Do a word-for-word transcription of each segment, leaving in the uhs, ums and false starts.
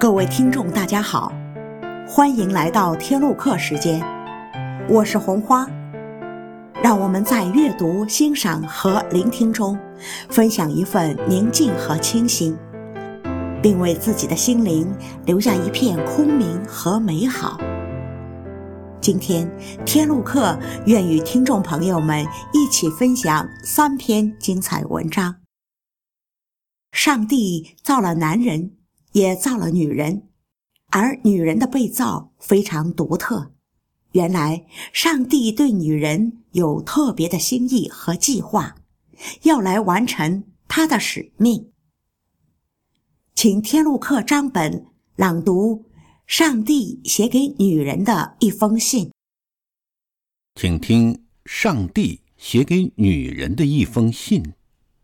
各位听众大家好，欢迎来到天路客时间，我是红花。让我们在阅读、欣赏和聆听中分享一份宁静和清新，并为自己的心灵留下一片空明和美好。今天天路客愿与听众朋友们一起分享三篇精彩文章。上帝造了男人，也造了女人，而女人的被造非常独特。原来上帝对女人有特别的心意和计划，要来完成他的使命。请天路客张本朗读上帝写给女人的一封信。 请听上帝写给女人的一封信。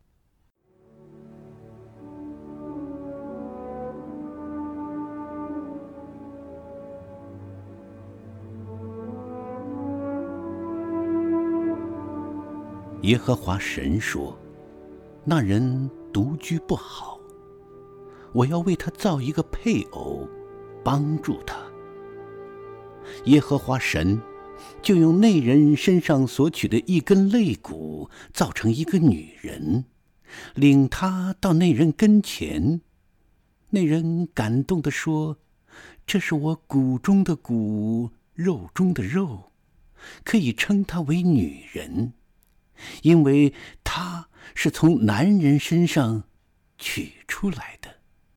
耶和华神说，那人独居不好，我要为他造一个配偶，帮助他。耶和华神就用那人身上所取的一根肋骨造成一个女人，领他到那人跟前。那人感动地说，这是我骨中的骨，肉中的肉，可以称她为女人，因为她是从男人身上取出来的。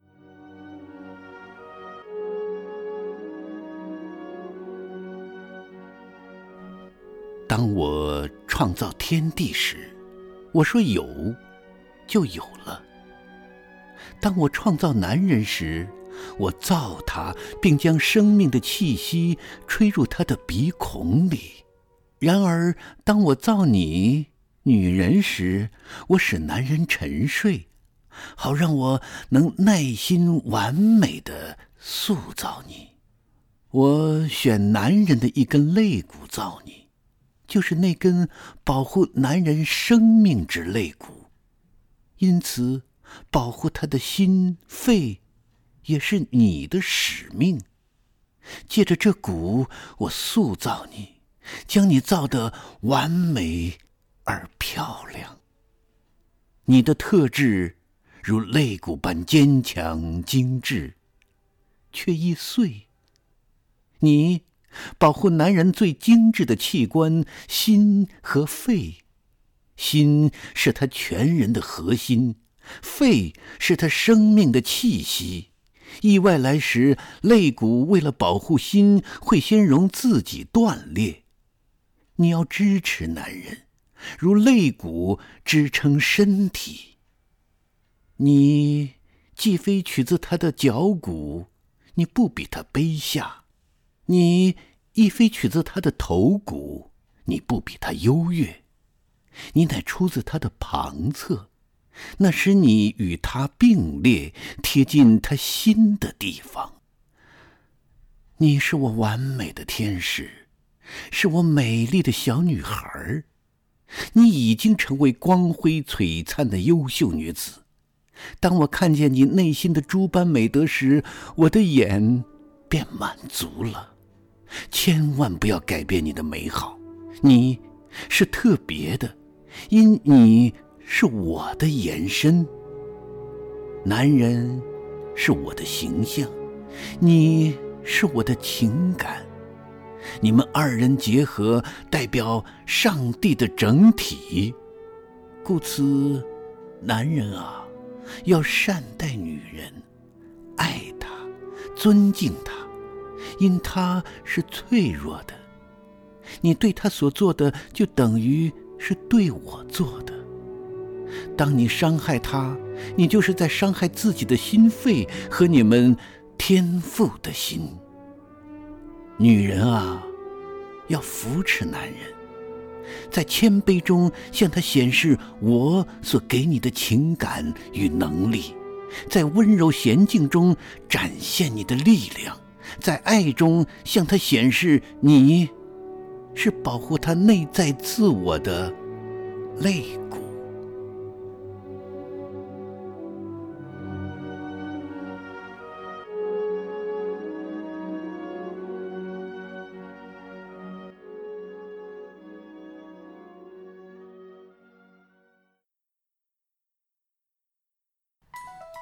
当我创造天地时，我说有，就有了。当我创造男人时，我造他，并将生命的气息吹入他的鼻孔里。然而当我造你女人时，我使男人沉睡，好让我能耐心完美地塑造你。我选男人的一根肋骨造你，就是那根保护男人生命之肋骨。因此保护他的心肺也是你的使命。借着这骨，我塑造你，将你造得完美而漂亮。你的特质如肋骨般坚强精致，却易碎。你保护男人最精致的器官，心和肺。心是他全人的核心，肺是他生命的气息。意外来时，肋骨为了保护心，会先容自己断裂。你要支持男人，如肋骨支撑身体。你既非取自他的脚骨，你不比他卑下；你亦非取自他的头骨，你不比他优越。你乃出自他的旁侧，那使你与他并列，贴近他心的地方。你是我完美的天使，是我美丽的小女孩。你已经成为光辉璀璨的优秀女子。当我看见你内心的诸般美德时，我的眼便满足了。千万不要改变你的美好，你是特别的，因你是我的延伸。男人是我的形象，你是我的情感。你们二人结合，代表上帝的整体。故此，男人啊，要善待女人，爱她，尊敬她，因她是脆弱的。你对她所做的，就等于是对我做的。当你伤害她，你就是在伤害自己的心肺和你们天父的心。女人啊，要扶持男人，在谦卑中向他显示我所给你的情感与能力，在温柔娴静中展现你的力量，在爱中向他显示你是保护他内在自我的肋骨。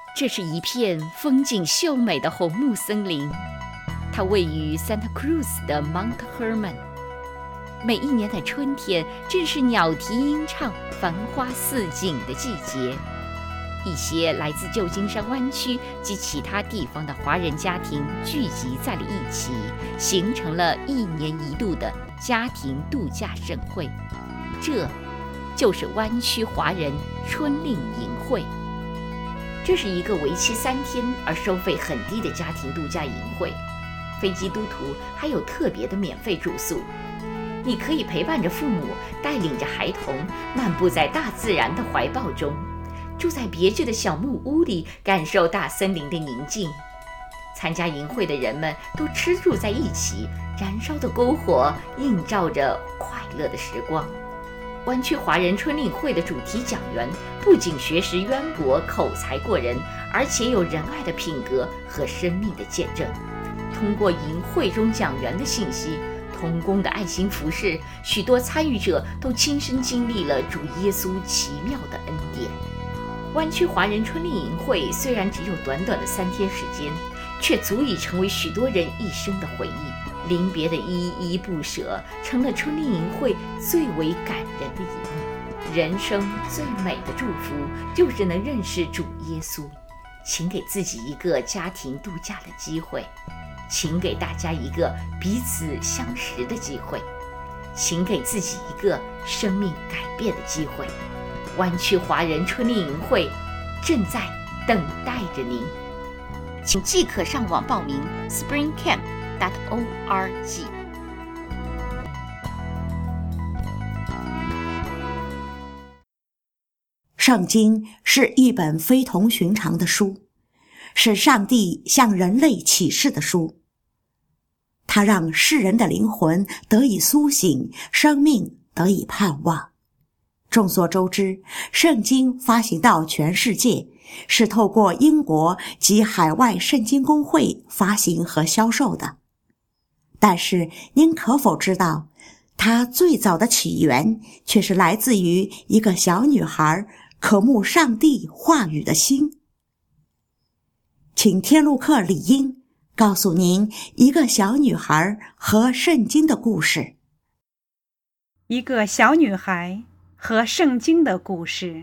这是一片风景秀美的红木森林，它位于 Santa Cruz 的 Mount Hermon。每一年的春天正是鸟啼莺唱、繁花似锦的季节。一些来自旧金山湾区及其他地方的华人家庭聚集在了一起，形成了一年一度的家庭度假盛会。这就是湾区华人春令营会。这是一个为期三天而收费很低的家庭度假营会，非基督徒还有特别的免费住宿。你可以陪伴着父母，带领着孩童，漫步在大自然的怀抱中，住在别致的小木屋里，感受大森林的宁静。参加营会的人们都吃住在一起，燃烧的篝火映照着快乐的时光。湾区华人春令会的主题讲员不仅学识渊博、口才过人，而且有仁爱的品格和生命的见证。通过营会中讲员的信息，同工的爱心服侍，许多参与者都亲身经历了主耶稣奇妙的恩典。湾区华人春令营会虽然只有短短的三天时间，却足以成为许多人一生的回忆。临别的依依不舍，成了春令营会最为感人的一幕。人生最美的祝福，就是能认识主耶稣。请给自己一个家庭度假的机会，请给大家一个彼此相识的机会，请给自己一个生命改变的机会。湾区华人春令营会正在等待着您，请即刻上网报名 spring camp dot org。 圣经是一本非同寻常的书，是上帝向人类启示的书。它让世人的灵魂得以苏醒，生命得以盼望。众所周知，圣经发行到全世界是透过英国及海外圣经公会发行和销售的。但是您可否知道，它最早的起源却是来自于一个小女孩渴慕上帝话语的心？请天路客李英告诉您一个小女孩和圣经的故事。 一个小女孩和圣经的故事。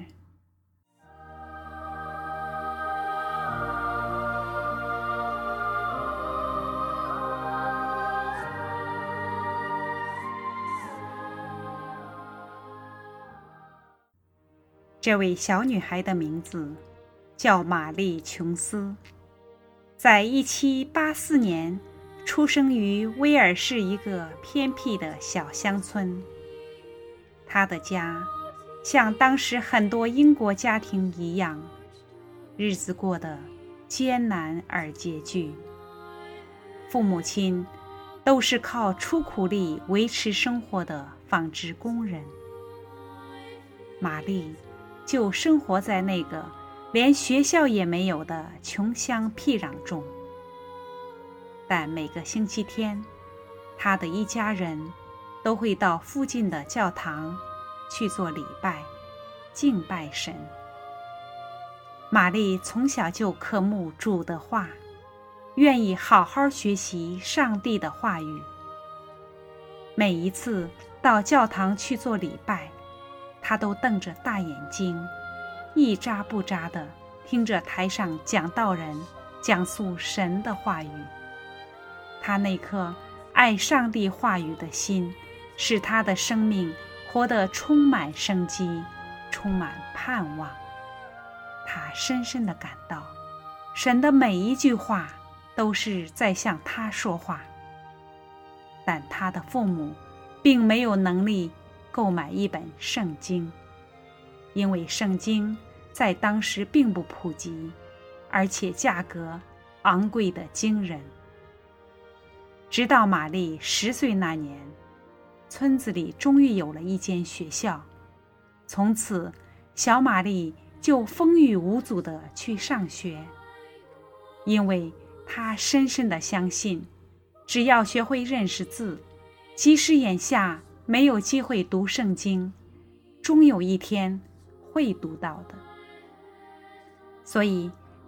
这位小女孩的名字叫玛丽·琼斯，在一七八四年出生于威尔士一个偏僻的小乡村。她的家像当时很多英国家庭一样，日子过得艰难而拮据。父母亲都是靠出苦力维持生活的纺织工人。玛丽就生活在那个连学校也没有的穷乡僻壤中。但每个星期天，她的一家人都会到附近的教堂去做礼拜，敬拜神。玛丽从小就渴慕主的话，愿意好好学习上帝的话语。每一次到教堂去做礼拜，她都瞪着大眼睛，一眨不眨地听着台上讲道人讲述神的话语。她那颗爱上帝话语的心，使她的生命活得充满生机，充满盼望。她深深地感到，神的每一句话都是在向她说话。但她的父母并没有能力购买一本圣经，因为圣经在当时并不普及，而且价格昂贵得惊人。直到玛丽十岁那年，村子里终于有了一间学校，从此小玛丽就风雨无阻地去上学。因为她深深地相信，只要学会认识字，即使眼下没有机会读圣经，终有一天会读到的。所以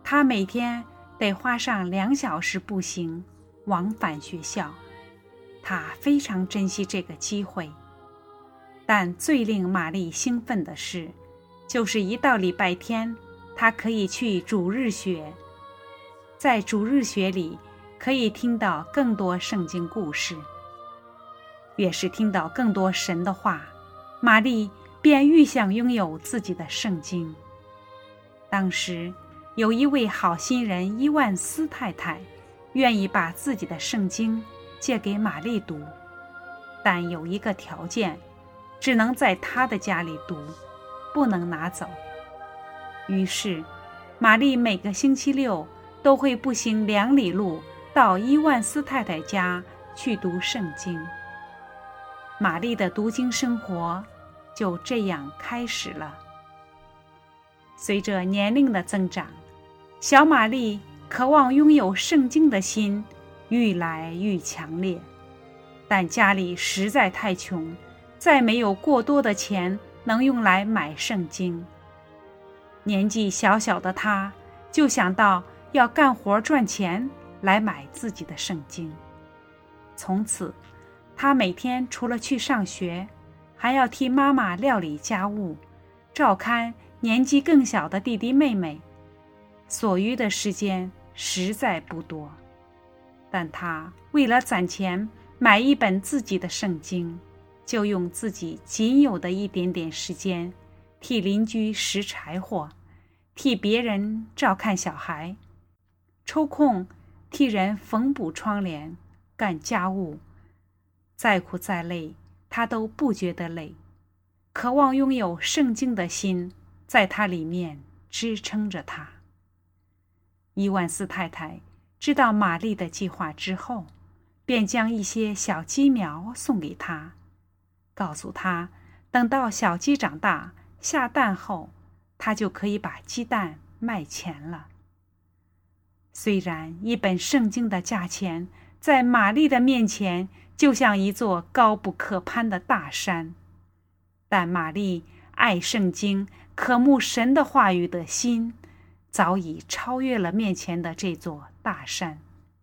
他每天得花上两小时步行往返学校，他非常珍惜这个机会。但最令玛丽兴奋的是，就是一到礼拜天，她可以去主日学。在主日学里，可以听到更多圣经故事。越是听到更多神的话，玛丽便愈想拥有自己的圣经。当时有一位好心人伊万斯太太，愿意把自己的圣经借给玛丽读，但有一个条件，只能在她的家里读，不能拿走。于是玛丽每个星期六都会步行两里路到伊万斯太太家去读圣经。玛丽的读经生活就这样开始了。随着年龄的增长，小玛丽渴望拥有圣经的心愈来愈强烈，但家里实在太穷，再没有过多的钱能用来买圣经。年纪小小的她就想到要干活赚钱来买自己的圣经。从此她每天除了去上学，还要替妈妈料理家务，照看年纪更小的弟弟妹妹，所余的时间实在不多。但她为了攒钱买一本自己的圣经，就用自己仅有的一点点时间，替邻居拾柴火，替别人照看小孩，抽空替人缝补窗帘，干家务。再苦再累，他都不觉得累。渴望拥有圣经的心在他里面支撑着他。伊万斯太太知道玛丽的计划之后，便将一些小鸡苗送给他，告诉他等到小鸡长大下蛋后，他就可以把鸡蛋卖钱了。虽然一本圣经的价钱在玛丽的面前就像一座高不可攀的大山，但玛丽爱圣经、渴慕神的话语的心早已超越了面前的这座大山。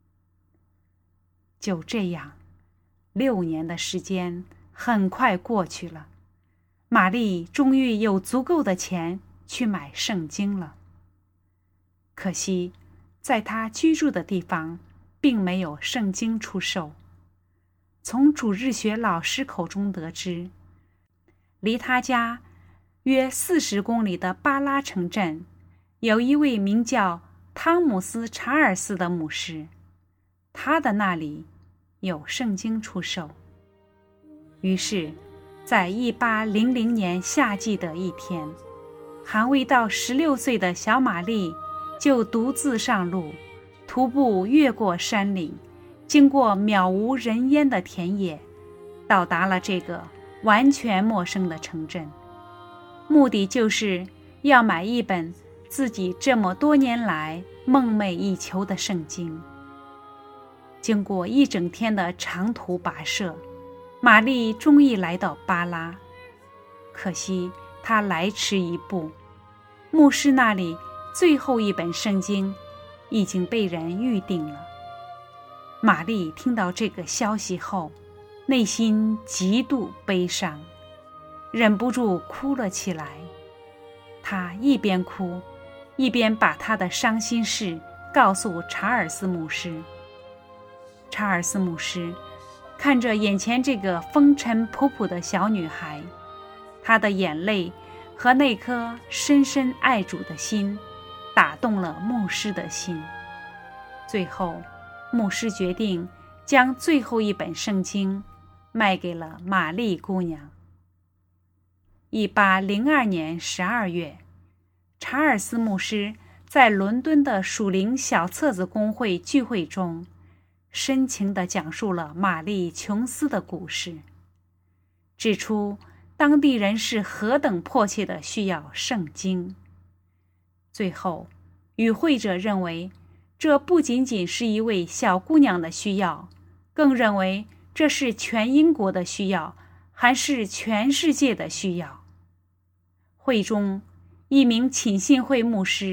就这样，六年的时间很快过去了，玛丽终于有足够的钱去买圣经了。可惜在她居住的地方并没有圣经出售。从主日学老师口中得知，离他家约四十公里的巴拉城镇有一位名叫汤姆斯·查尔斯的牧师，他的那里有圣经出售。于是在一八零零年夏季的一天，还未到十六岁的小玛丽就独自上路，徒步越过山岭，经过渺无人烟的田野，到达了这个完全陌生的城镇，目的就是要买一本自己这么多年来梦寐以求的圣经。经过一整天的长途跋涉，玛丽终于来到巴拉。可惜她来迟一步，牧师那里最后一本圣经已经被人预定了。玛丽听到这个消息后，内心极度悲伤，忍不住哭了起来。她一边哭，一边把她的伤心事告诉查尔斯牧师。查尔斯牧师看着眼前这个风尘仆仆的小女孩，她的眼泪和那颗深深爱主的心打动了牧师的心。最后牧师决定将最后一本圣经卖给了玛丽姑娘。一八零二年十二月，查尔斯牧师在伦敦的属灵小册子公会聚会中，深情地讲述了玛丽琼斯的故事，指出当地人是何等迫切地需要圣经。最后，与会者认为这不仅仅是一位小姑娘的需要，更认为这是全英国的需要，还是全世界的需要。会中，一名浸信会牧师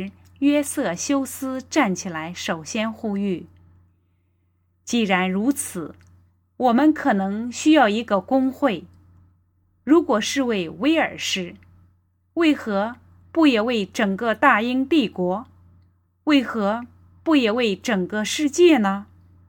约瑟修斯站起来首先呼吁，既然如此，我们可能需要一个公会。如果是为威尔士，为何不也为整个大英帝国？为何不也为整个世界呢？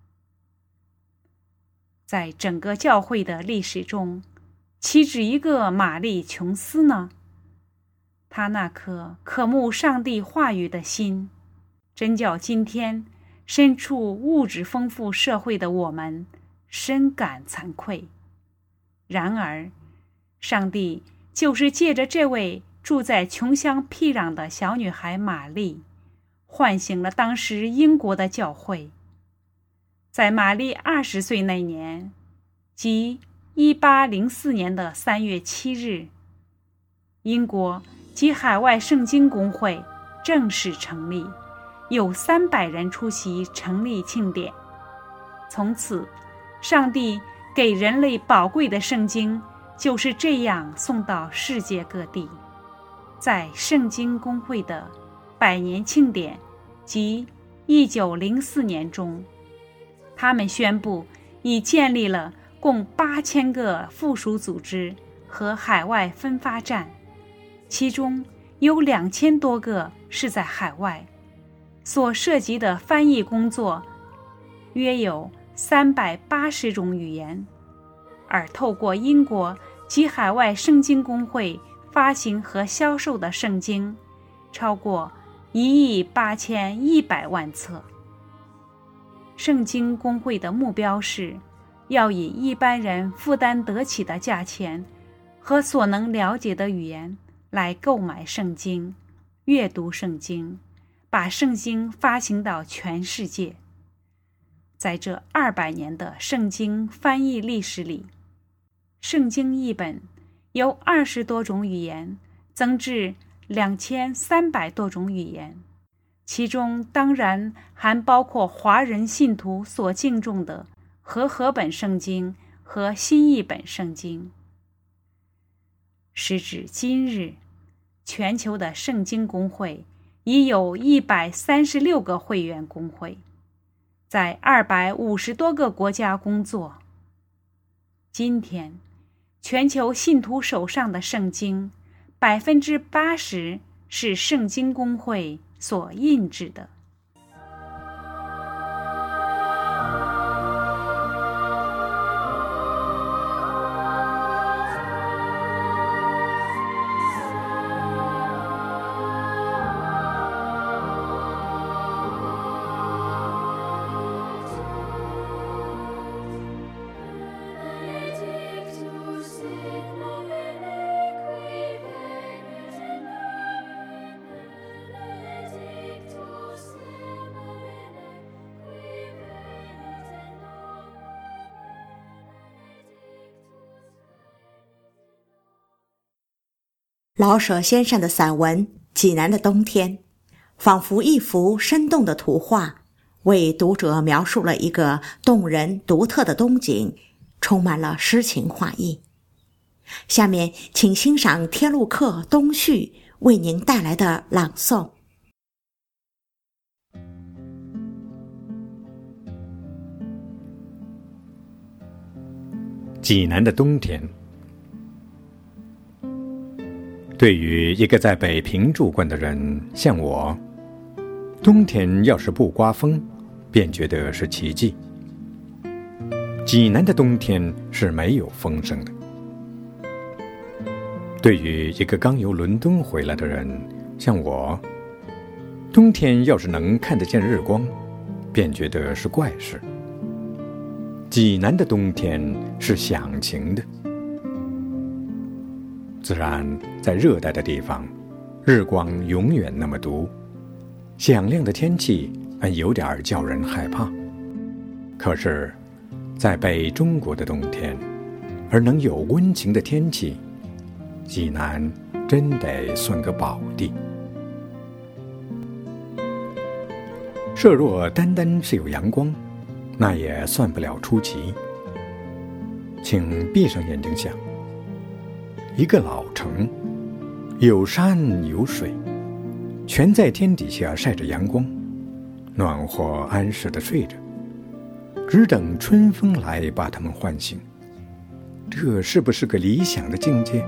在整个教会的历史中，岂止一个玛丽琼斯呢？他那颗渴慕上帝话语的心，真叫今天身处物质丰富社会的我们深感惭愧。然而，上帝就是借着这位住在穷乡僻壤的小女孩玛丽，唤醒了当时英国的教会。在玛丽二十岁那年，即一八零四年的三月七日，英国及海外圣经公会正式成立，有三百人出席成立庆典。从此，上帝给人类宝贵的圣经就是这样送到世界各地。在圣经公会的百年庆典即一九零四年中，他们宣布已建立了共八千个附属组织和海外分发站，其中有两千多个是在海外，所涉及的翻译工作约有三百八十种语言，而透过英国及海外圣经公会发行和销售的圣经超过一亿八千一百万册。圣经公会的目标是要以一般人负担得起的价钱和所能了解的语言来购买圣经，阅读圣经，把圣经发行到全世界。在这二百年的圣经翻译历史里，圣经译本由二十多种语言增至两千三百多种语言，其中当然还包括华人信徒所敬重的和合本圣经和新译本圣经。时至今日，全球的圣经公会已有一百三十六个会员公会，在二百五十多个国家工作。今天，全球信徒手上的圣经，百分之八十是圣经公会所印制的。 老舍先生的散文《济南的冬天》仿佛一幅生动的图画，为读者描述了一个动人独特的冬景，充满了诗情画意。下面请欣赏天路客东旭为您带来的朗诵。 济南的冬天，对于一个在北平住惯的人像我，冬天要是不刮风，便觉得是奇迹。济南的冬天是没有风声的。对于一个刚由伦敦回来的人像我，冬天要是能看得见日光，便觉得是怪事。济南的冬天是响晴的。自然，在热带的地方，日光永远那么毒，响亮的天气还有点叫人害怕。可是，在北中国的冬天，而能有温情的天气，济南真得算个宝地。设若单单是有阳光，那也算不了出奇。请闭上眼睛想，一个老城，有山有水， 全在天底下晒着阳光，暖和安适地睡着，只等春风来把它们唤醒。这是不是个理想的境界？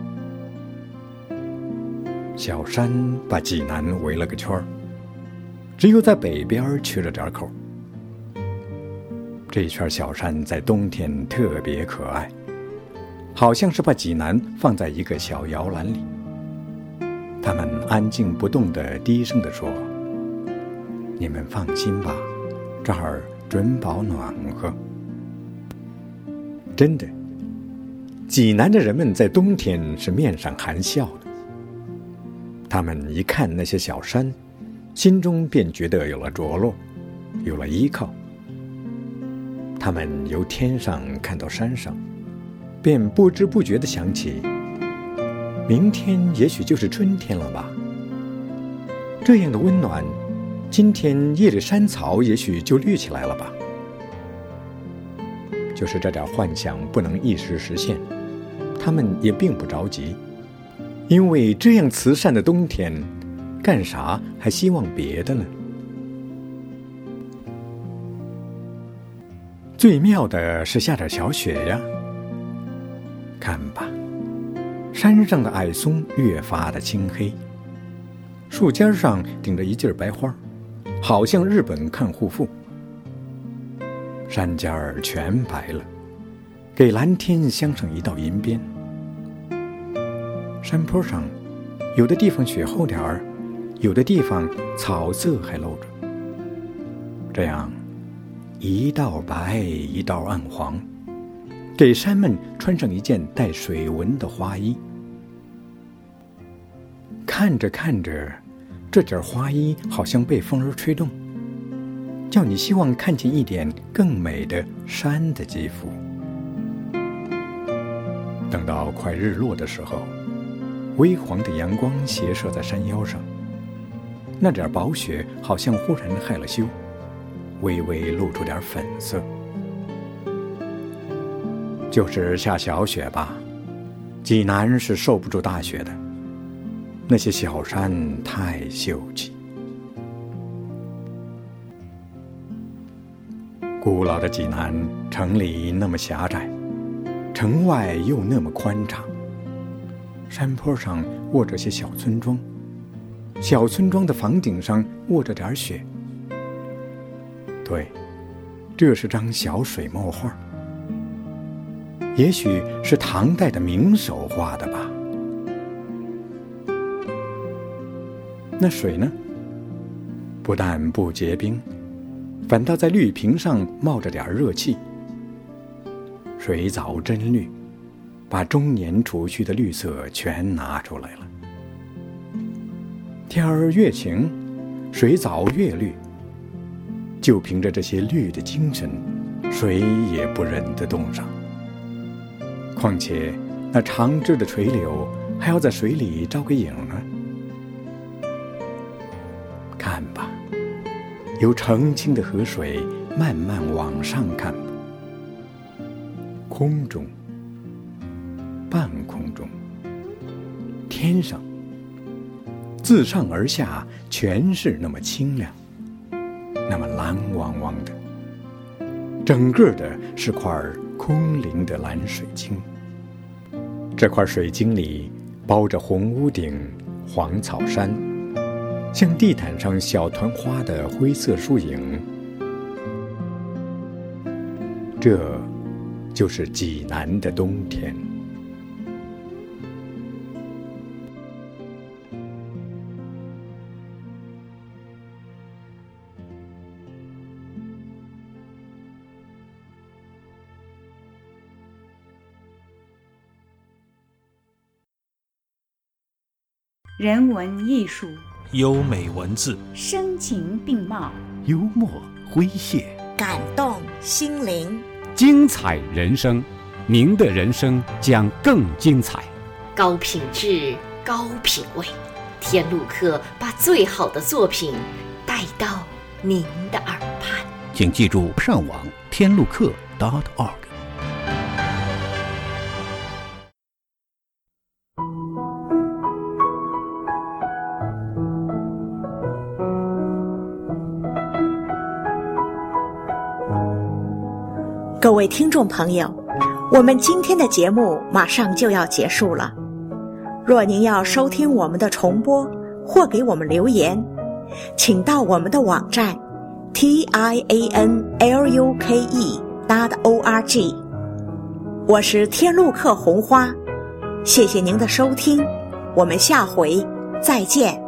小山把济南围了个圈儿，只有在北边缺了点口。这圈小山在冬天特别可爱，好像是把济南放在一个小摇篮里。他们安静不动地低声地说：“你们放心吧，这儿准保暖和。”真的，济南的人们在冬天是面上含笑的。他们一看那些小山，心中便觉得有了着落，有了依靠。他们由天上看到山上，便不知不觉地想起，明天也许就是春天了吧。这样的温暖，今天夜里山草也许就绿起来了吧。就是这点幻想不能一时实现，他们也并不着急，因为这样慈善的冬天，干啥还希望别的呢？最妙的是下点小雪呀，看吧，山上的矮松越发的青黑，树尖上顶着一茎白花，好像日本看护妇。山尖儿全白了，给蓝天镶上一道银边。山坡上，有的地方雪厚点儿，有的地方草色还露着。这样，一道白，一道暗黄，给山们穿上一件带水纹的花衣。看着看着，这件花衣好像被风儿吹动，叫你希望看见一点更美的山的肌肤。等到快日落的时候，微黄的阳光斜射在山腰上，那点薄雪好像忽然害了羞，微微露出点粉色。就是下小雪吧，济南是受不住大雪的，那些小山太秀气。古老的济南，城里那么狭窄，城外又那么宽敞。山坡上卧着些小村庄，小村庄的房顶上卧着点雪。对，这是张小水墨画，也许是唐代的名手画的吧。那水呢？不但不结冰，反倒在绿瓶上冒着点热气。水藻真绿，把终年储蓄的绿色全拿出来了。天儿越晴，水藻越绿。就凭着这些绿的精神，谁也不忍得冻上。况且那长枝的垂柳还要在水里招个影呢。看吧，由澄清的河水慢慢往上看吧，空中、半空中、天上，自上而下全是那么清亮，那么蓝汪汪的，整个的是块空灵的蓝水晶。这块水晶里包着红屋顶、黄草山，像地毯上小团花的灰色树影。这就是济南的冬天。 人文艺术， 优美文字， 声情并茂， 幽默诙谐， 感动心灵， 精彩人生，您的人生将更精彩。 高品质，高品味，天路客把最好的作品带到您的耳畔。 请记住上网天路客 dot org。 各位听众朋友，我们今天的节目马上就要结束了。若您要收听我们的重播或给我们留言，请到我们的网站 t i a n l u k e dot o r g。 我是天路客红花，谢谢您的收听，我们下回再见。